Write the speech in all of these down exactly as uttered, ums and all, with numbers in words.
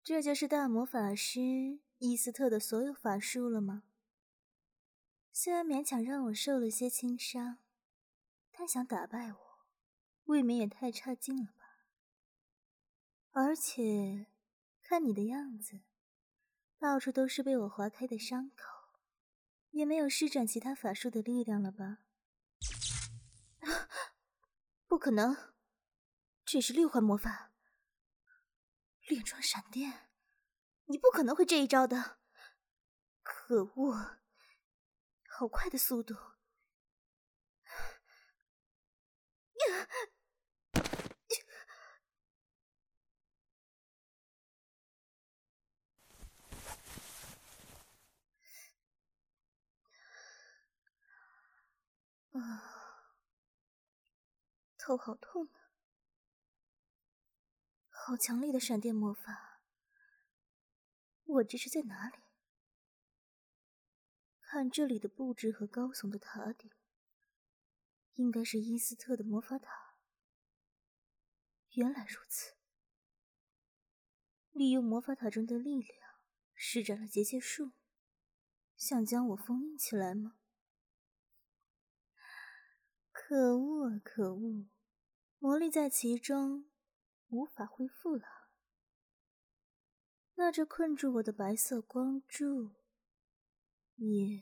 这就是大魔法师伊斯特的所有法术了吗？虽然勉强让我受了些轻伤，但想打败我，未免也太差劲了吧。而且看你的样子，到处都是被我划开的伤口，也没有施展其他法术的力量了吧？不可能，这是六环魔法，连装闪电，你不可能会这一招的。可恶，好快的速度！啊，头好痛啊！好强力的闪电魔法，我这是在哪里？看这里的布置和高耸的塔顶，应该是伊斯特的魔法塔。原来如此，利用魔法塔中的力量施展了结界术，想将我封印起来吗？可恶啊可恶，魔力在其中无法恢复了。那这困住我的白色光柱也……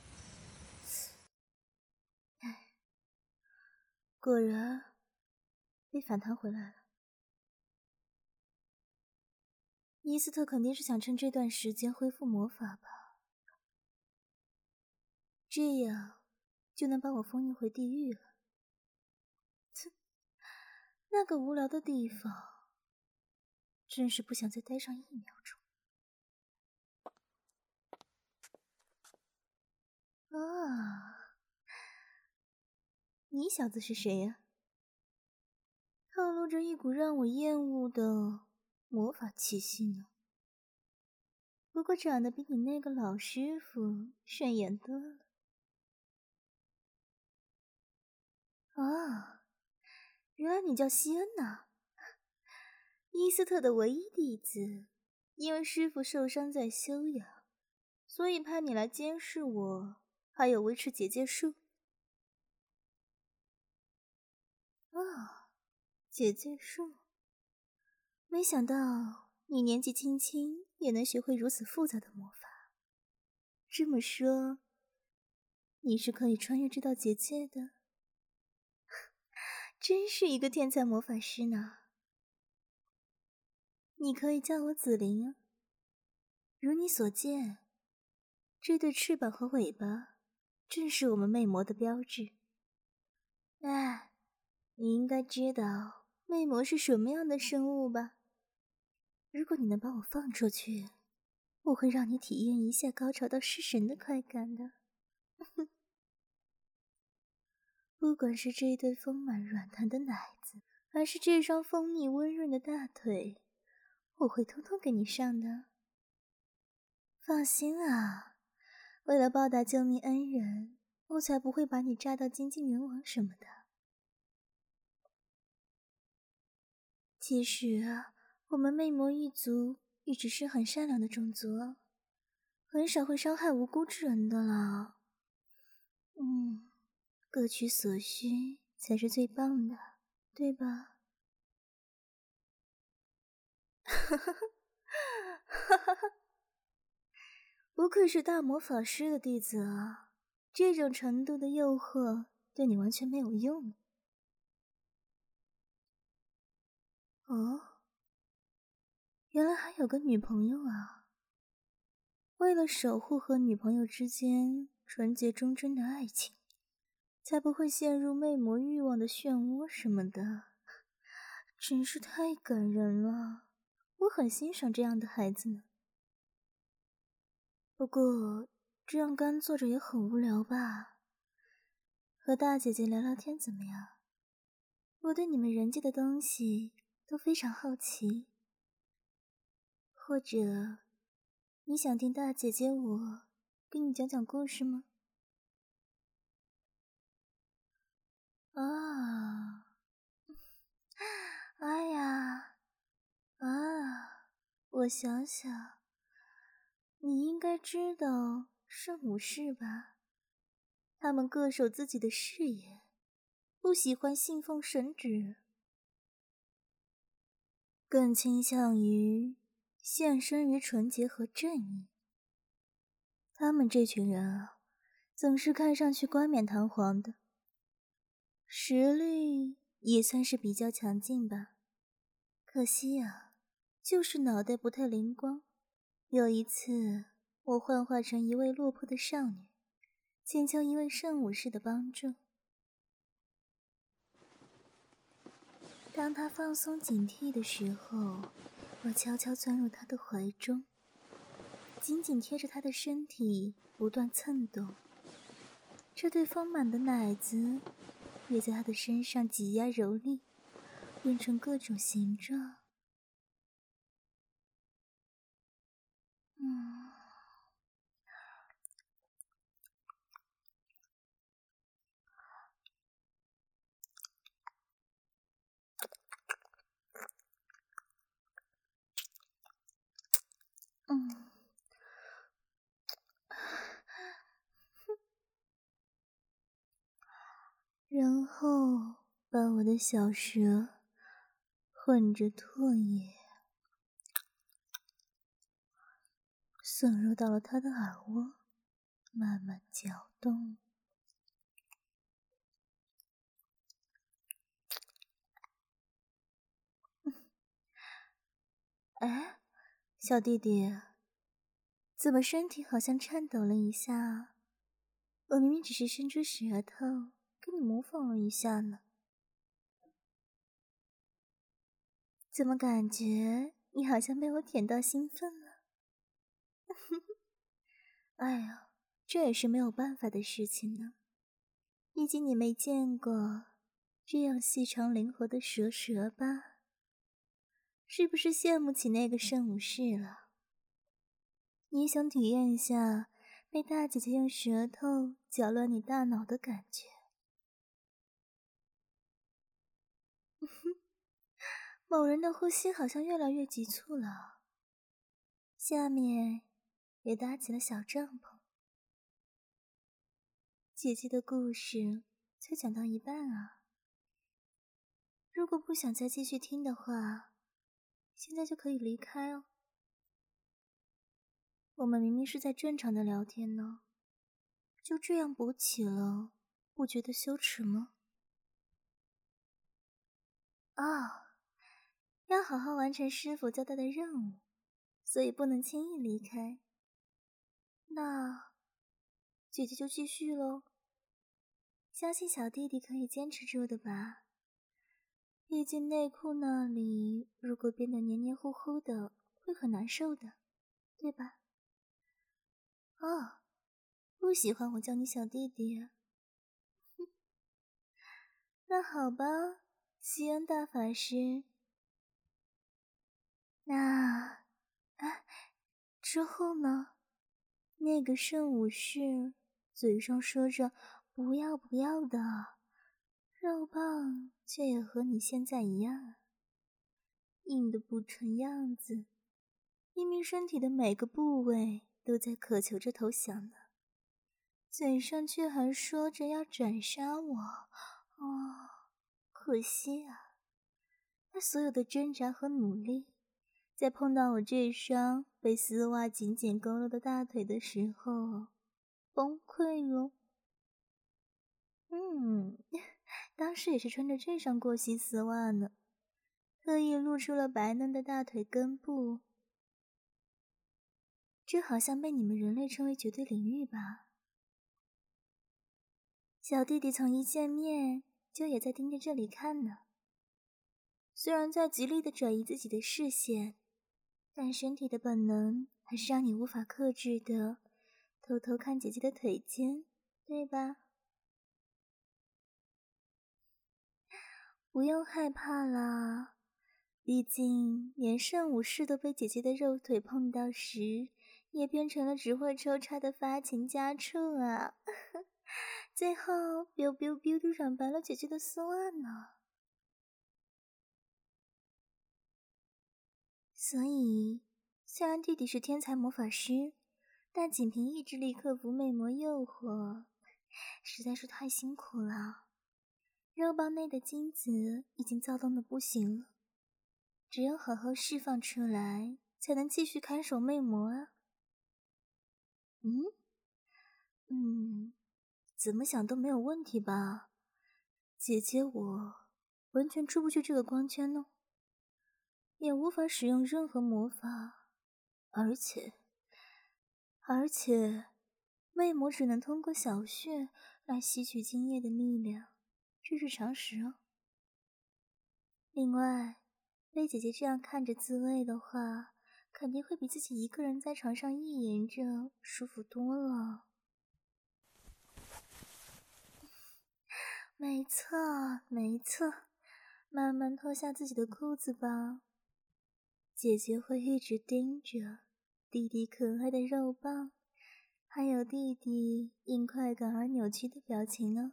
唉，果然被反弹回来了。伊斯特肯定是想趁这段时间恢复魔法吧，这样就能把我封印回地狱了。哼，那个无聊的地方，真是不想再待上一秒钟。啊，你小子是谁呀？透露着一股让我厌恶的魔法气息呢。不过长得比你那个老师傅顺眼多了。啊，原来你叫西恩呐，伊斯特的唯一弟子，因为师傅受伤在休养，所以派你来监视我，还有维持结界术。啊，结界术，没想到你年纪轻轻也能学会如此复杂的魔法。这么说，你是可以穿越这道结界的？真是一个天才魔法师呢。你可以叫我紫菱啊。如你所见，这对翅膀和尾巴正是我们魅魔的标志。哎，你应该知道魅魔是什么样的生物吧？如果你能把我放出去，我会让你体验一下高潮到失神的快感的。不管是这对丰满软弹的奶子，还是这双丰腻温润的大腿，我会通通给你上的。放心啊，为了报答救命恩人，我才不会把你炸到精尽人亡什么的。其实啊，我们魅魔一族一直是很善良的种族，很少会伤害无辜之人的啦。嗯，各取所需才是最棒的，对吧？哈哈哈哈哈！不愧是大魔法师的弟子啊，这种程度的诱惑对你完全没有用。哦，原来还有个女朋友啊！为了守护和女朋友之间纯洁忠贞的爱情，才不会陷入魅魔欲望的漩涡什么的，真是太感人了。我很欣赏这样的孩子呢。不过这样干坐着也很无聊吧？和大姐姐聊聊天怎么样？我对你们人界的东西都非常好奇。或者你想听大姐姐我给你讲讲故事吗？啊，哎呀，啊，我我想想，你应该知道圣武士吧？他们各守自己的事业，不喜欢信奉神旨，更倾向于献身于纯洁和正义。他们这群人啊，总是看上去冠冕堂皇的，实力也算是比较强劲吧。可惜啊，就是脑袋不太灵光。有一次，我幻化成一位落魄的少女，请求一位圣武士的帮助。当他放松警惕的时候，我悄悄钻入他的怀中，紧紧贴着他的身体不断蹭动，这对丰满的奶子也在他的身上挤压蹂躏，变成各种形状。嗯，嗯，然后把我的小舌混着唾液送入到了他的耳窝，慢慢搅动。哎，小弟弟，怎么身体好像颤抖了一下啊？我明明只是伸出舌头跟你模仿了一下呢，怎么感觉你好像被我舔到兴奋了？哎呀，这也是没有办法的事情呢，毕竟你没见过这样细长灵活的蛇蛇吧？是不是羡慕起那个圣武士了？你也想体验一下被大姐姐用舌头搅乱你大脑的感觉？某人的呼吸好像越来越急促了，下面也搭起了小帐篷。姐姐的故事才讲到一半啊，如果不想再继续听的话，现在就可以离开哦。我们明明是在正常的聊天呢，就这样补起了，不觉得羞耻吗？啊，要好好完成师傅交代的任务，所以不能轻易离开。那姐姐就继续咯，相信小弟弟可以坚持住的吧。毕竟内裤那里如果变得黏黏糊糊的，会很难受的，对吧？哦，不喜欢我叫你小弟弟啊？那好吧，西恩大法师。那，啊，之后呢？那个圣武士嘴上说着不要不要的，肉棒却也和你现在一样，硬的不成样子，明明身体的每个部位都在渴求着投降呢，嘴上却还说着要斩杀我。哦，可惜啊，他所有的挣扎和努力，在碰到我这双被丝袜紧紧勾勒的大腿的时候，崩溃了。嗯，当时也是穿着这双过膝丝袜呢，特意露出了白嫩的大腿根部。这好像被你们人类称为绝对领域吧？小弟弟从一见面就也在盯着这里看呢，虽然在极力的转移自己的视线，但身体的本能还是让你无法克制的偷偷看姐姐的腿间，对吧？不用害怕啦，毕竟连圣武士都被姐姐的肉腿碰到时，也变成了只会抽插的发情家畜啊！最后 biu biu biu 的染白了姐姐的丝袜呢。所以虽然弟弟是天才魔法师，但仅凭意志力克服魅魔诱惑，实在是太辛苦了。肉棒内的精子已经躁动的不行了，只有好好释放出来，才能继续看守魅魔啊。嗯嗯，怎么想都没有问题吧？姐姐我完全出不去这个光圈呢，也无法使用任何魔法，而且而且魅魔只能通过小穴来吸取精液的力量，这是常识哦。另外，被姐姐这样看着自慰的话，肯定会比自己一个人在床上意淫着舒服多了。没错，没错，慢慢脱下自己的裤子吧。姐姐会一直盯着弟弟可爱的肉棒，还有弟弟因快感而扭曲的表情呢。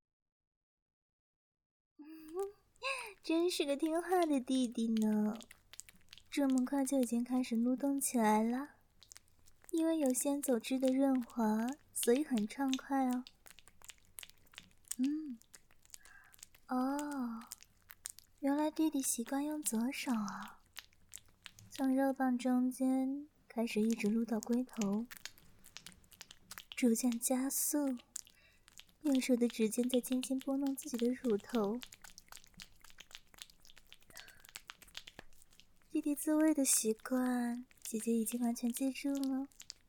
真是个听话的弟弟呢，这么快就已经开始撸动起来了。因为有先走之的润滑，所以很畅快哦。嗯，哦，原来弟弟习惯用左手啊，从肉棒中间开始一直撸到龟头，逐渐加速，右手的指尖在轻轻拨弄自己的乳头。弟弟自慰的习惯，姐姐已经完全记住了。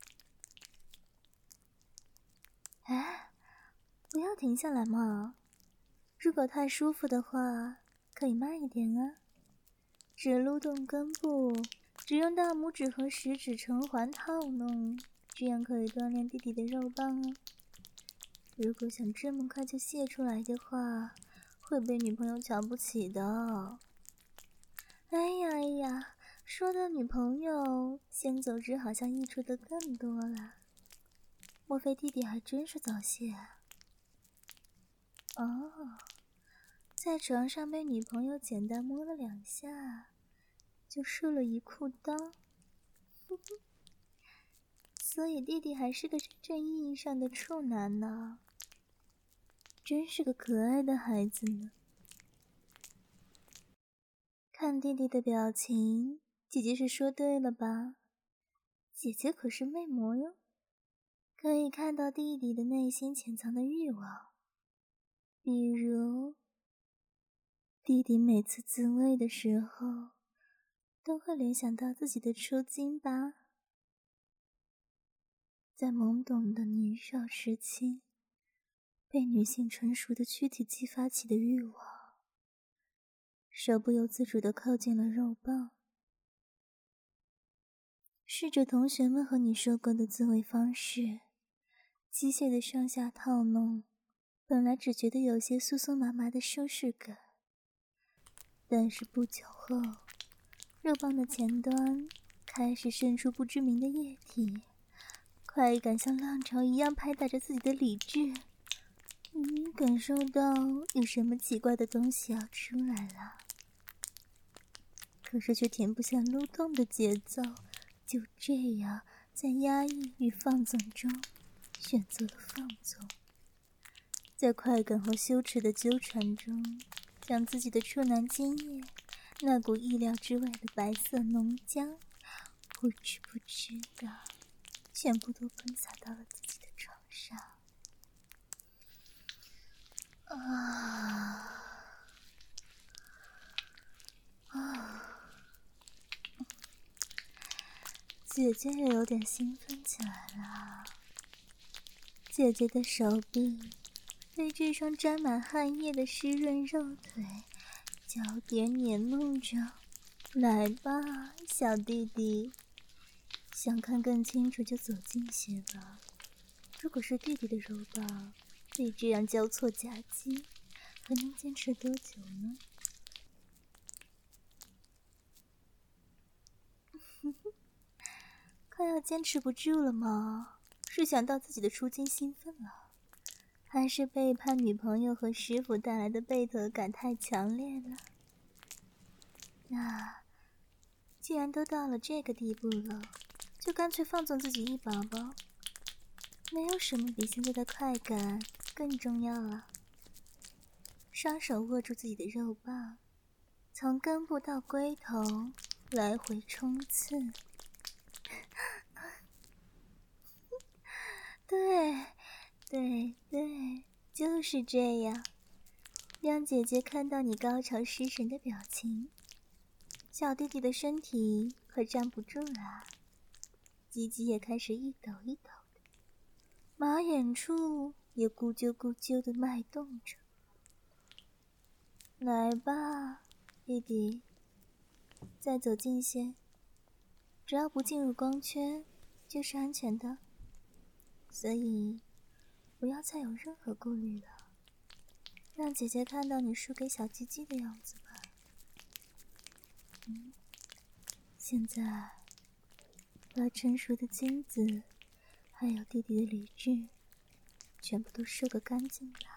哎，不要停下来嘛！如果太舒服的话，可以慢一点啊。只撸动根部，只用大拇指和食指成环套弄，这样可以锻炼弟弟的肉棒哦。如果想这么快就泄出来的话，会被女朋友瞧不起的。哎呀哎呀，说到女朋友，先走之好像益处的更多了。莫非弟弟还真是早泄啊？哦，在床上被女朋友简单摸了两下，就射了一裤裆。所以弟弟还是个真正意义上的处男呢，真是个可爱的孩子呢。看弟弟的表情，姐姐是说对了吧？姐姐可是魅魔哟，可以看到弟弟的内心潜藏的欲望。比如，弟弟每次自慰的时候，都会联想到自己的初经吧？在懵懂的年少时期，被女性成熟的躯体激发起的欲望，手不由自主地靠近了肉棒。试着同学们和你说过的自慰方式，机械的上下套弄，本来只觉得有些酥酥麻麻的舒适感，但是不久后，肉棒的前端开始渗出不知名的液体，快感像浪潮一样拍打着自己的理智。嗯，感受到有什么奇怪的东西要出来了，可是却停不下撸动的节奏，就这样在压抑与放纵中选择了放纵，在快感和羞耻的纠缠中，将自己的处男精液那股意料之外的白色浓浆不知不觉的全部都喷洒到了自己的床上。啊啊！姐姐也有点兴奋起来了。姐姐的手臂被这双沾满汗液的湿润肉腿交叠碾弄着。来吧，小弟弟，想看更清楚就走近些吧。如果是弟弟的肉棒被这样交错夹击，还能坚持多久呢？快要坚持不住了吗？是想到自己的出金兴奋了，还是背叛女朋友和师傅带来的背德感太强烈了？那既然都到了这个地步了，就干脆放纵自己一把吧。没有什么比现在的快感更重要了。双手握住自己的肉棒，从根部到龟头来回冲刺。对，对对，就是这样。让姐姐看到你高潮失神的表情。小弟弟的身体快站不住了，鸡鸡也开始一抖一抖的，马眼处也咕啾咕啾的脉动着。来吧，弟弟，再走近些，只要不进入光圈，就是安全的。所以，不要再有任何顾虑了。让姐姐看到你输给小鸡鸡的样子吧。嗯，现在把成熟的精子，还有弟弟的理智，全部都输个干净吧。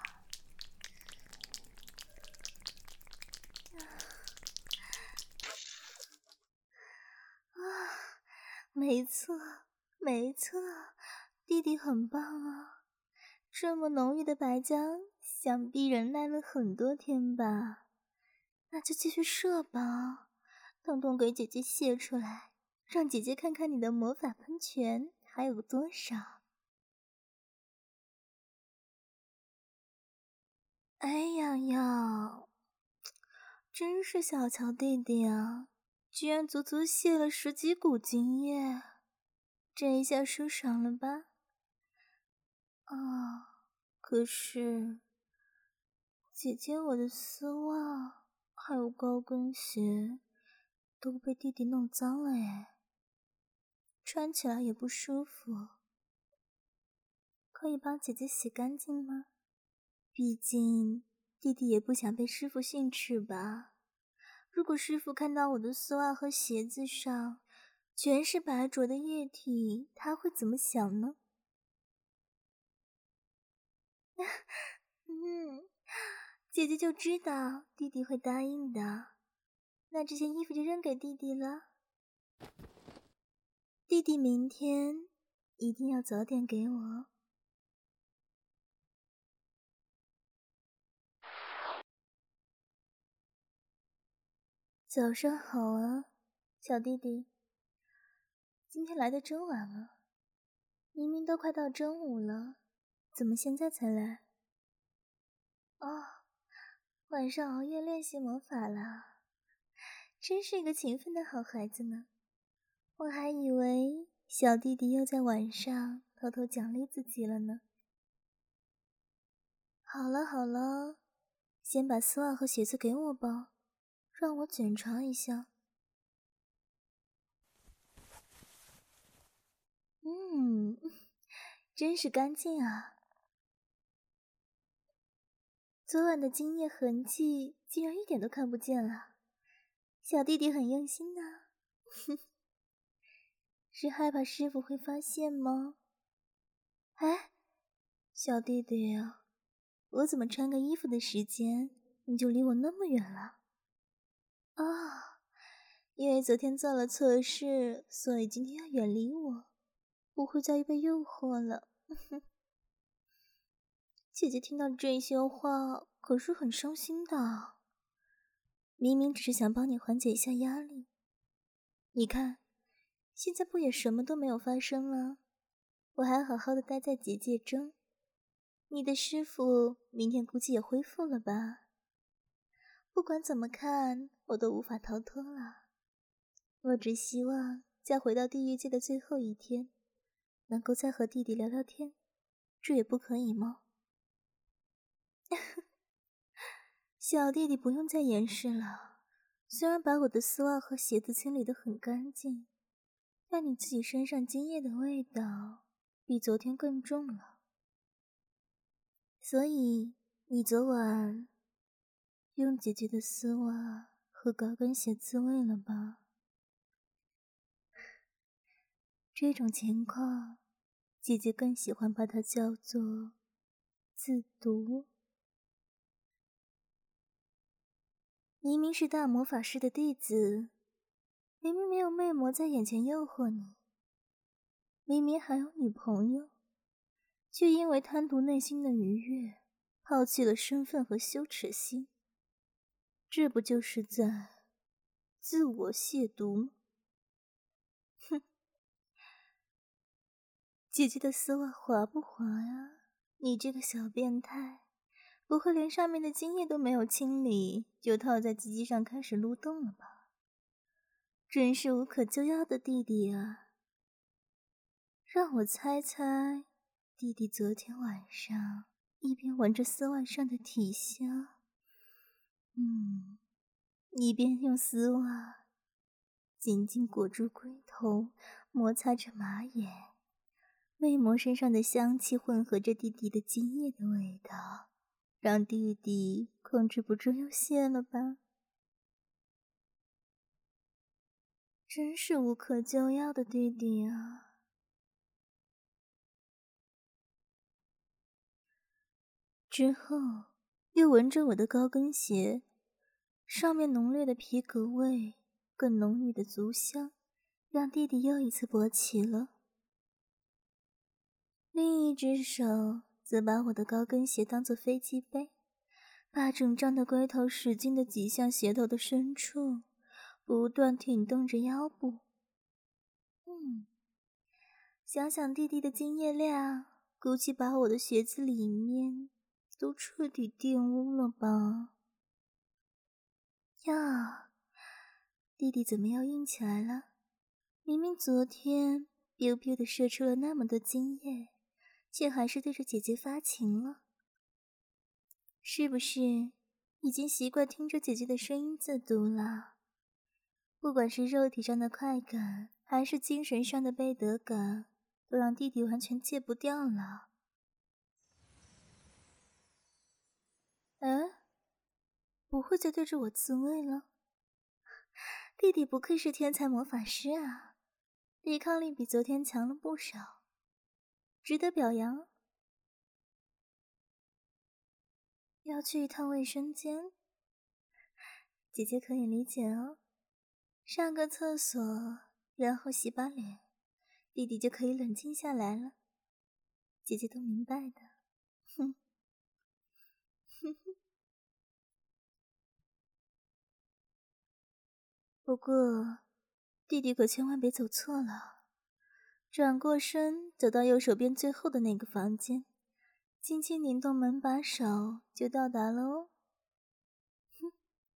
啊，没错，没错，弟弟很棒啊！这么浓郁的白浆，想必忍耐了很多天吧？那就继续射吧，统统给姐姐泄出来，让姐姐看看你的魔法喷泉还有多少。哎呀呀，真是小乔弟弟啊，居然足足泄了十几股精液，这一下舒爽了吧？啊，可是姐姐我的丝袜还有高跟鞋都被弟弟弄脏了耶，穿起来也不舒服。可以帮姐姐洗干净吗？毕竟弟弟也不想被师傅训斥吧。如果师傅看到我的丝袜和鞋子上全是白浊的液体，他会怎么想呢？嗯，姐姐就知道弟弟会答应的，那这件衣服就扔给弟弟了。弟弟明天一定要早点给我。早上好啊，小弟弟。今天来的真晚了，明明都快到中午了，怎么现在才来？哦，晚上熬夜练习魔法了，真是一个勤奋的好孩子呢。我还以为小弟弟又在晚上偷偷奖励自己了呢。好了好了，先把丝袜和鞋子给我吧，让我检查一下。嗯，真是干净啊。昨晚的精液痕迹竟然一点都看不见了，小弟弟很用心呢。是害怕师傅会发现吗？哎，小弟弟啊，我怎么穿个衣服的时间你就离我那么远了？啊，因为昨天做了错事，所以今天要远离我，不会再被诱惑了。姐姐听到这些话可是很伤心的，明明只是想帮你缓解一下压力。你看，现在不也什么都没有发生了，我还好好的待在结界中，你的师傅明天估计也恢复了吧？不管怎么看，我都无法逃脱了。我只希望在回到地狱界的最后一天，能够再和弟弟聊聊天，这也不可以吗？小弟弟不用再掩饰了，虽然把我的丝袜和鞋子清理得很干净，但你自己身上精液的味道比昨天更重了。所以你昨晚用姐姐的丝袜和高跟鞋自慰了吧？这种情况，姐姐更喜欢把它叫做自毒。明明是大魔法师的弟子， 明明没有魅魔在眼前诱惑你，明明还有女朋友，却因为贪图内心的愉悦，抛弃了身份和羞耻心，这不就是在自我亵渎吗？哼，姐姐的丝袜滑不滑呀？你这个小变态，不会连上面的精液都没有清理，就套在鸡鸡上开始撸动了吧？真是无可救药的弟弟啊！让我猜猜，弟弟昨天晚上一边闻着丝袜上的体香，嗯，一边用丝袜紧紧裹住龟头，摩擦着马眼，魅魔身上的香气混合着弟弟的精液的味道，让弟弟控制不住又泄了吧？真是无可救药的弟弟啊！之后，又闻着我的高跟鞋，上面浓烈的皮革味，更浓郁的足香，让弟弟又一次勃起了。另一只手则把我的高跟鞋当作飞机杯，把整张的龟头使劲地挤向鞋头的深处，不断挺动着腰部。嗯，想想弟弟的精液量，估计把我的鞋子里面都彻底玷污了吧？呀，弟弟怎么又硬起来了？明明昨天 biu biu 的射出了那么多精液，却还是对着姐姐发情了。是不是已经习惯听着姐姐的声音自读了？不管是肉体上的快感，还是精神上的背德感，都让弟弟完全戒不掉了。哎，不会再对着我自慰了？弟弟不愧是天才魔法师啊，抵抗力比昨天强了不少，值得表扬。要去一趟卫生间，姐姐可以理解哦。上个厕所，然后洗把脸，弟弟就可以冷静下来了。姐姐都明白的。哼，哼哼。不过，弟弟可千万别走错了。转过身，走到右手边最后的那个房间，轻轻拧动门把手，就到达了哦。哼，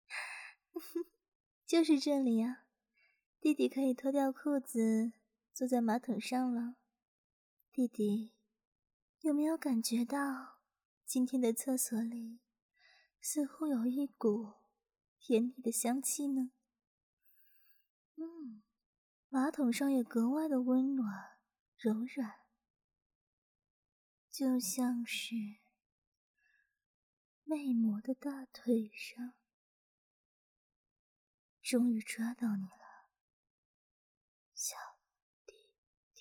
就是这里啊。弟弟可以脱掉裤子，坐在马桶上了。弟弟，有没有感觉到今天的厕所里似乎有一股甜腻的香气呢？嗯，马桶上也格外的温暖柔软，就像是魅魔的大腿上。终于抓到你了，小弟弟。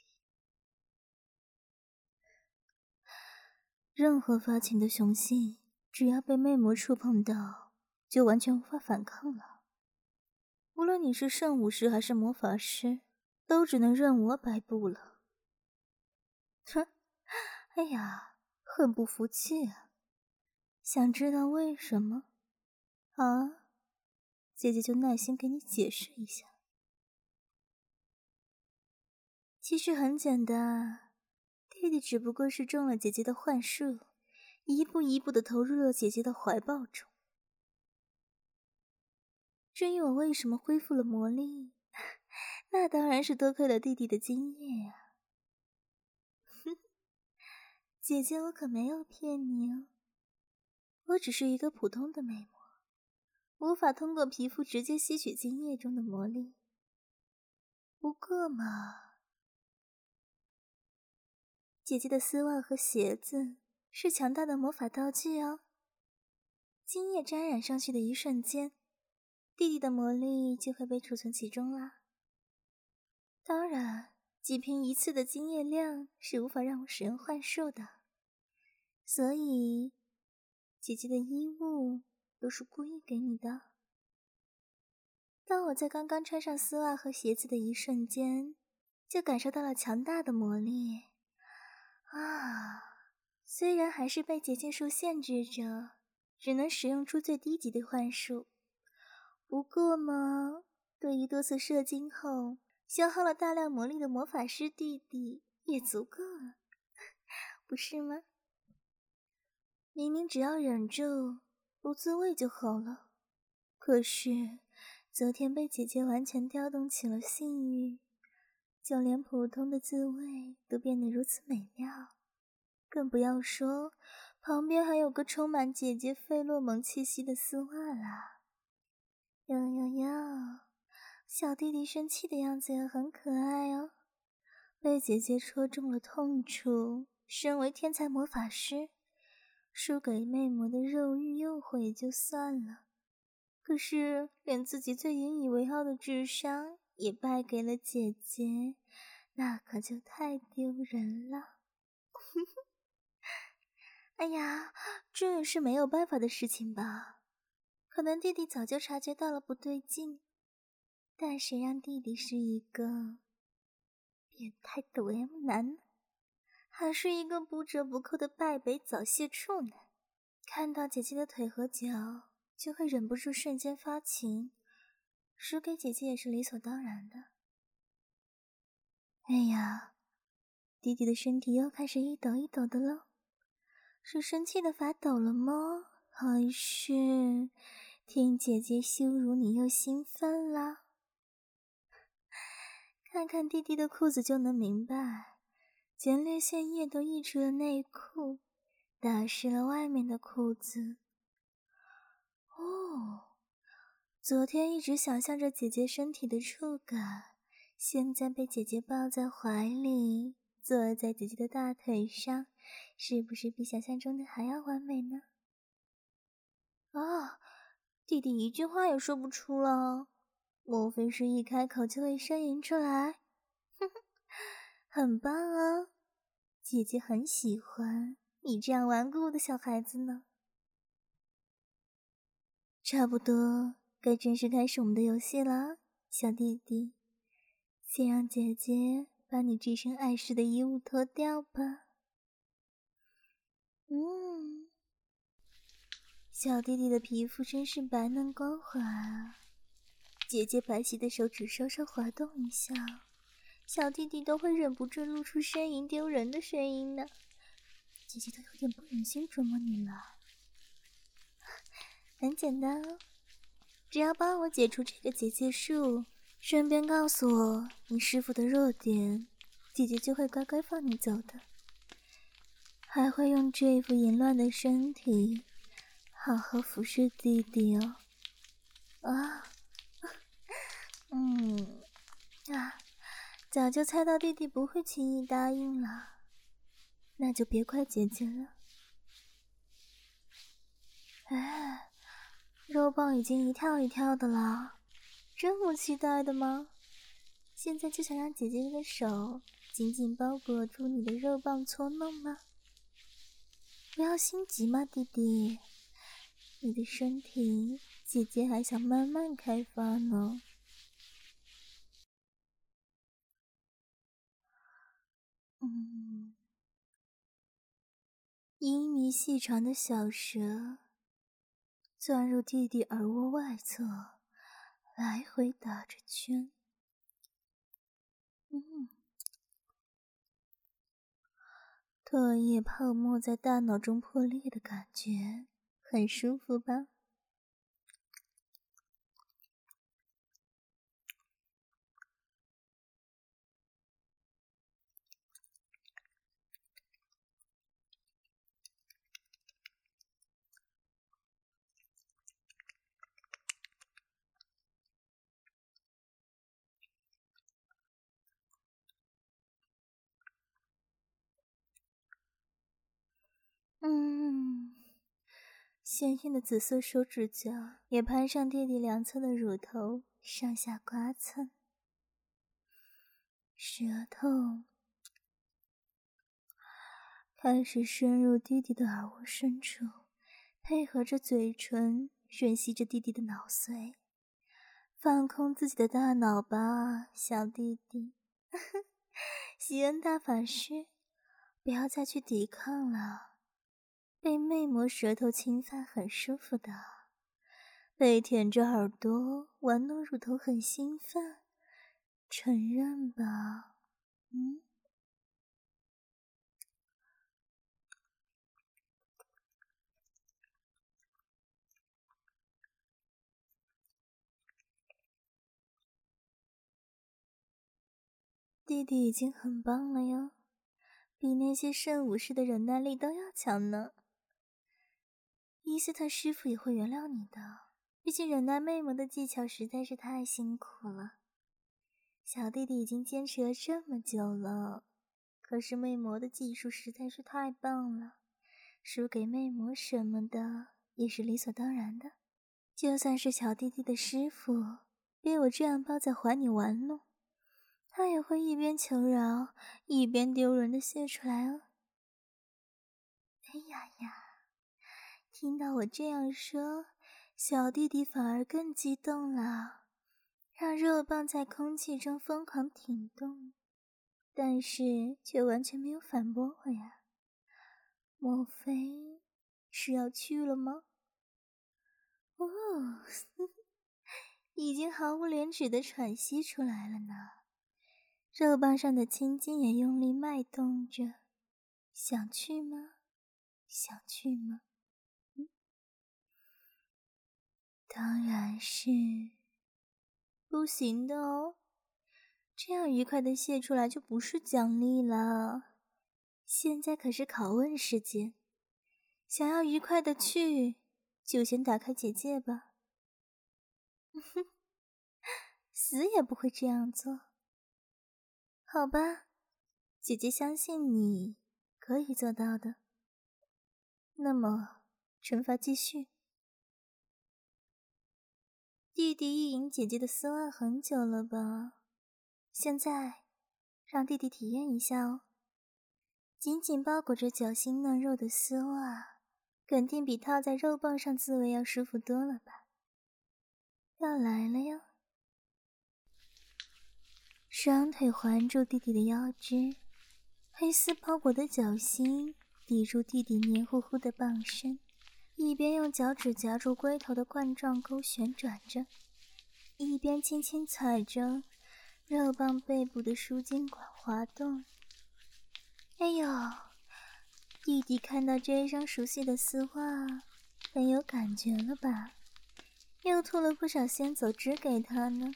任何发情的雄性，只要被魅魔触碰到，就完全无法反抗了。无论你是圣武士还是魔法师，都只能任我摆布了。哼，哎呀，很不服气啊！想知道为什么？好啊，姐姐就耐心给你解释一下。其实很简单，弟弟只不过是中了姐姐的幻术，一步一步的投入了姐姐的怀抱中。至于我为什么恢复了魔力，那当然是多亏了弟弟的经验啊。哼，姐姐我可没有骗你哦，我只是一个普通的美魔，无法通过皮肤直接吸取精液中的魔力。不过嘛，姐姐的丝袜和鞋子是强大的魔法道具哦，精液沾染上去的一瞬间，弟弟的魔力就会被储存其中啦。当然，仅凭一次的精液量是无法让我使用幻术的，所以姐姐的衣物都是故意给你的。 当我在刚刚穿上丝袜和鞋子的一瞬间，就感受到了强大的魔力。啊，虽然还是被结界术限制着，只能使用出最低级的幻术，不过嘛，对于多次射精后消耗了大量魔力的魔法师弟弟也足够了，不是吗？明明只要忍住不自慰就好了，可是昨天被姐姐完全调动起了性欲，就连普通的自慰都变得如此美妙，更不要说旁边还有个充满姐姐费洛蒙气息的丝袜啦。哟哟哟，小弟弟生气的样子也很可爱哦，被姐姐戳中了痛处，身为天才魔法师，输给魅魔的肉欲诱惑也就算了，可是连自己最引以为傲的智商也败给了姐姐，那可就太丢人了。哎呀，这也是没有办法的事情吧，可能弟弟早就察觉到了不对劲，但谁让弟弟是一个变态抖 M 男呢，还是一个不折不扣的败北早泄处呢？看到姐姐的腿和脚就会忍不住瞬间发情，输给姐姐也是理所当然的。哎呀，弟弟的身体又开始一抖一抖的了，是生气的发抖了吗？还是听姐姐羞辱你又兴奋了？看看弟弟的裤子就能明白，前列腺液都溢出了内裤，打湿了外面的裤子。哦，昨天一直想象着姐姐身体的触感，现在被姐姐抱在怀里，坐在姐姐的大腿上，是不是比想象中的还要完美呢？啊，弟弟一句话也说不出了，莫非是一开口就会呻吟出来？哼哼，很棒啊，姐姐很喜欢你这样顽固的小孩子呢。差不多该正式开始我们的游戏了，小弟弟，先让姐姐把你这身碍事的衣物脱掉吧。嗯，小弟弟的皮肤真是白嫩光滑啊，姐姐白皙的手指稍稍滑动一下，小弟弟都会忍不住露出呻吟丢人的声音呢。姐姐都有点不忍心折磨你了。很简单哦，只要帮我解除这个结界术，顺便告诉我你师父的弱点，姐姐就会乖乖放你走的，还会用这副淫乱的身体好好服侍弟弟哦。啊，嗯啊，早就猜到弟弟不会轻易答应了，那就别怪姐姐了。哎，肉棒已经一跳一跳的了，这么期待的吗？现在就想让姐姐的手紧紧包裹住你的肉棒搓弄吗？不要心急嘛，弟弟，你的身体姐姐还想慢慢开发呢。嗯，阴迷细长的小蛇钻入弟弟耳窝外侧，来回打着圈。嗯，唾液泡沫在大脑中破裂的感觉，很舒服吧？嗯，鲜艳的紫色手指甲也攀上弟弟两侧的乳头，上下刮蹭，舌头开始深入弟弟的耳窝深处，配合着嘴唇吮吸着弟弟的脑髓， 放空自己的大脑吧，小弟弟。希恩大法师，不要再去抵抗了。被魅魔舌头侵犯很舒服的，被舔着耳朵玩弄乳头很兴奋，承认吧。嗯。弟弟已经很棒了哟，比那些圣武士的忍耐力都要强呢。伊斯特师傅也会原谅你的，毕竟忍耐魅魔的技巧实在是太辛苦了。小弟弟已经坚持了这么久了，可是魅魔的技术实在是太棒了，输给魅魔什么的也是理所当然的。就算是小弟弟的师傅被我这样抱在怀里玩弄，他也会一边求饶一边丢人的泄出来哦。哎呀呀，听到我这样说，小弟弟反而更激动了，让肉棒在空气中疯狂挺动，但是却完全没有反驳我呀。莫非是要去了吗？哦，已经毫无廉耻的喘息出来了呢。肉棒上的青筋也用力脉动着，想去吗？想去吗？嗯，当然是不行的哦。这样愉快的泄出来就不是奖励了。现在可是拷问时间，想要愉快的去，就先打开结界吧。死也不会这样做。好吧，姐姐相信你可以做到的。那么，惩罚继续。弟弟意淫姐姐的丝袜很久了吧？现在，让弟弟体验一下哦。紧紧包裹着脚心嫩肉的丝袜，肯定比套在肉棒上滋味要舒服多了吧？要来了哟！双腿环住弟弟的腰肢，黑丝包裹的脚心抵住弟弟黏糊糊的棒身，一边用脚趾夹住龟头的冠状沟旋转着，一边轻轻踩着肉棒背部的输精管滑动。哎呦，弟弟看到这一双熟悉的丝袜，很有感觉了吧？又吐了不少仙走汁给他呢。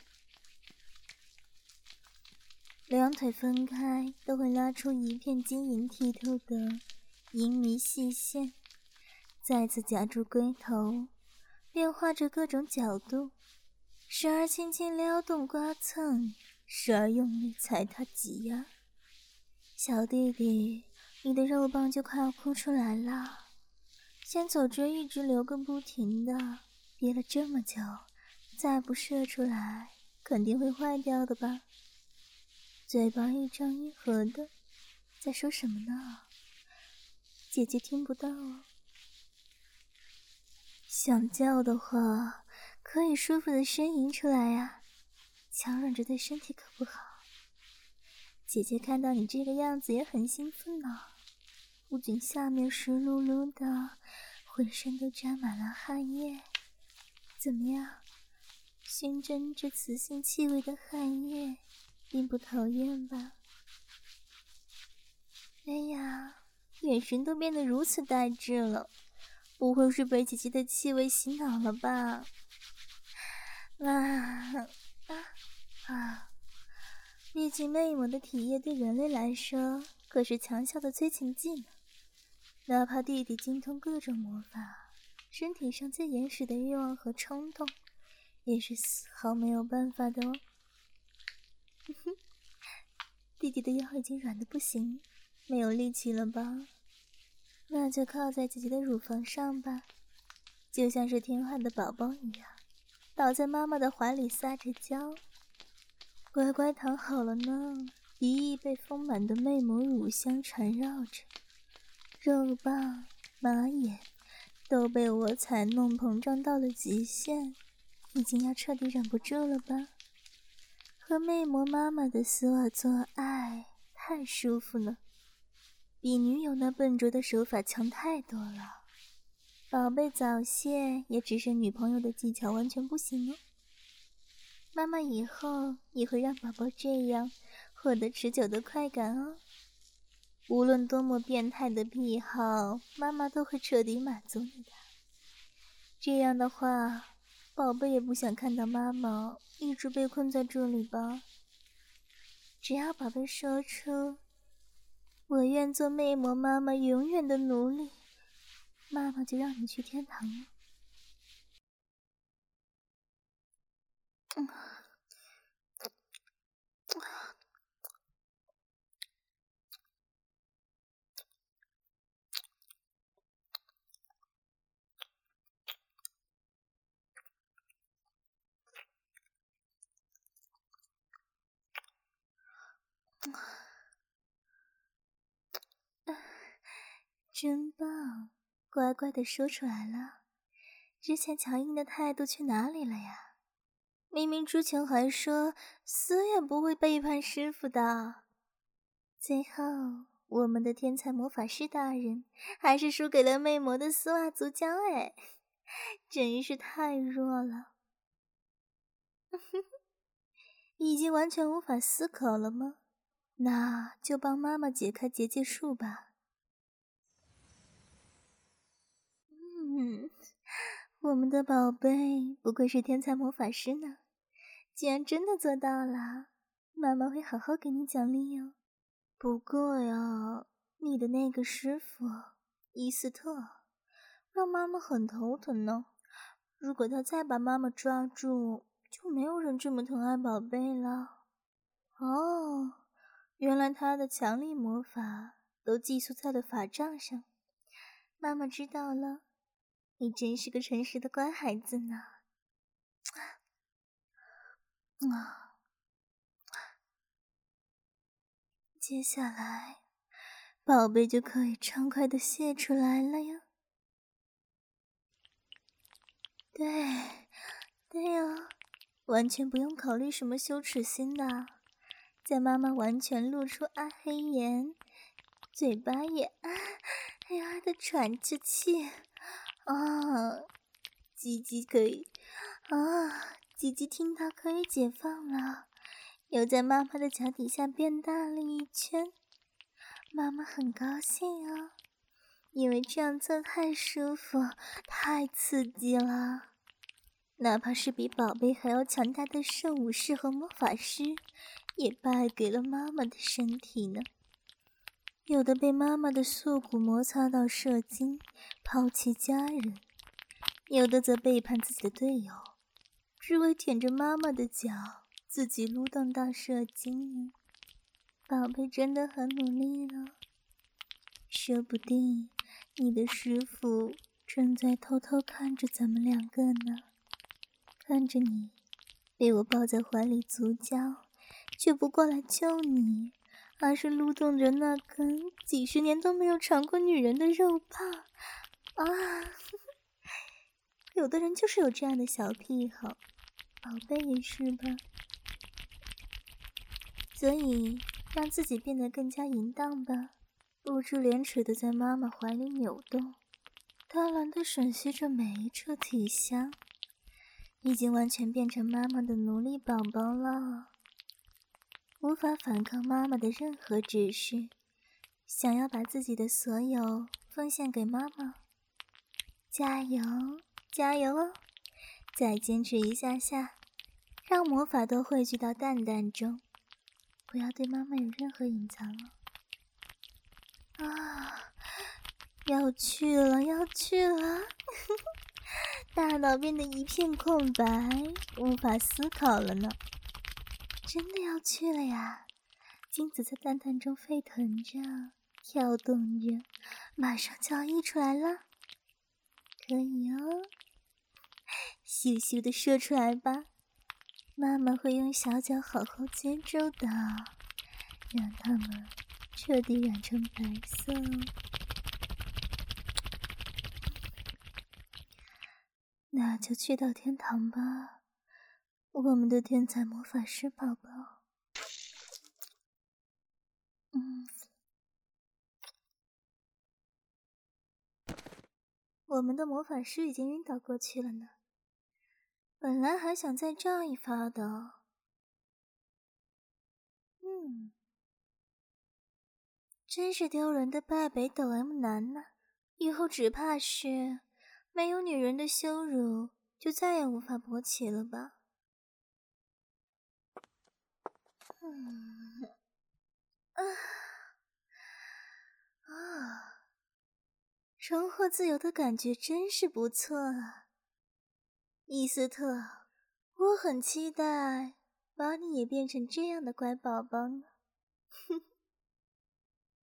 两腿分开都会拉出一片晶莹剔透的银迷细线，再次夹住龟头，变化着各种角度，时而轻轻撩动刮蹭，时而用力踩踏挤压。小弟弟，你的肉棒就快要哭出来了，先走汁一直流个不停的，憋了这么久，再不射出来肯定会坏掉的吧？嘴巴一张一合的，在说什么呢？姐姐听不到哦。想叫的话，可以舒服的呻吟出来呀，强忍着对身体可不好。姐姐看到你这个样子也很兴奋呢，不仅下面湿漉漉的，浑身都沾满了汗液。怎么样？熏蒸着雌性气味的汗液，并不讨厌吧？哎呀，眼神都变得如此呆滞了，不会是被姐姐的气味洗脑了吧？啊啊啊！毕竟魅魔的体液对人类来说可是强效的催情剂呢，哪怕弟弟精通各种魔法，身体上最原始的欲望和冲动也是丝毫没有办法的哦。弟弟的腰已经软得不行，没有力气了吧？那就靠在姐姐的乳房上吧，就像是听话的宝宝一样，倒在妈妈的怀里撒着娇，乖乖躺好了呢。鼻翼被丰满的魅魔乳香缠绕着，肉棒、马眼都被我踩弄膨胀到了极限， 已经要彻底忍不住了吧？和魅魔妈妈的丝袜做爱太舒服了，比女友那笨拙的手法强太多了。宝贝早泄也只是女朋友的技巧完全不行哦。妈妈以后也会让宝宝这样获得持久的快感哦。无论多么变态的癖好，妈妈都会彻底满足你的。这样的话，宝贝也不想看到妈妈一直被困在这里吧。只要宝贝说出我愿做魅魔妈妈永远的奴隶，妈妈就让你去天堂了。嗯真棒，乖乖的说出来了。之前强硬的态度去哪里了呀？明明之前还说死也不会背叛师傅的。最后我们的天才魔法师大人还是输给了魅魔的丝袜足胶，哎，真是太弱了。已经完全无法思考了吗？那就帮妈妈解开结界术吧。嗯，我们的宝贝不愧是天才魔法师呢，既然真的做到了，妈妈会好好给你奖励哦。不过呀，你的那个师傅伊斯特让妈妈很头疼呢。如果他再把妈妈抓住，就没有人这么疼爱宝贝了。哦，原来他的强力魔法都寄宿在了法杖上。妈妈知道了，你真是个诚实的乖孩子呢。啊，接下来宝贝就可以畅快地泄出来了呀。对，对哦，完全不用考虑什么羞耻心的，在妈妈完全露出暗黑眼，嘴巴也啊哎呀的喘着气啊，鸡鸡可以啊，鸡鸡听到可以解放了，又在妈妈的脚底下变大了一圈，妈妈很高兴啊，因为这样做太舒服，太刺激了。哪怕是比宝贝还要强大的圣武士和魔法师，也败给了妈妈的身体呢。有的被妈妈的素骨摩擦到射精，抛弃家人；有的则背叛自己的队友，只为舔着妈妈的脚，自己撸动到射精呢。宝贝真的很努力了，说不定你的师傅正在偷偷看着咱们两个呢。看着你被我抱在怀里足交，却不过来救你，而是撸动着那根几十年都没有尝过女人的肉棒啊！有的人就是有这样的小癖好，宝贝也是吧？所以让自己变得更加淫荡吧，不知廉耻的在妈妈怀里扭动，贪婪的吮吸着每一处体香。已经完全变成妈妈的奴隶宝宝了，无法反抗妈妈的任何指示，想要把自己的所有奉献给妈妈。加油，加油哦！再坚持一下下，让魔法都汇聚到蛋蛋中，不要对妈妈有任何隐藏哦。啊，要去了，要去了！大脑变得一片空白，无法思考了呢。真的要去了呀！精子在蛋蛋中沸腾着，跳动着，马上就要溢出来了。可以哦，咻咻的射出来吧，妈妈会用小脚好好接住的，让它们彻底染成白色哦。那就去到天堂吧。 我们的天才魔法师宝宝。嗯，我们的魔法师已经晕倒过去了呢，本来还想再炸一发的。嗯，真是丢人的败北斗 M 男呢，以后只怕是没有女人的羞辱，就再也无法勃起了吧。嗯，啊啊，重获自由的感觉真是不错啊，伊斯特，我很期待把你也变成这样的乖宝宝呢。哼。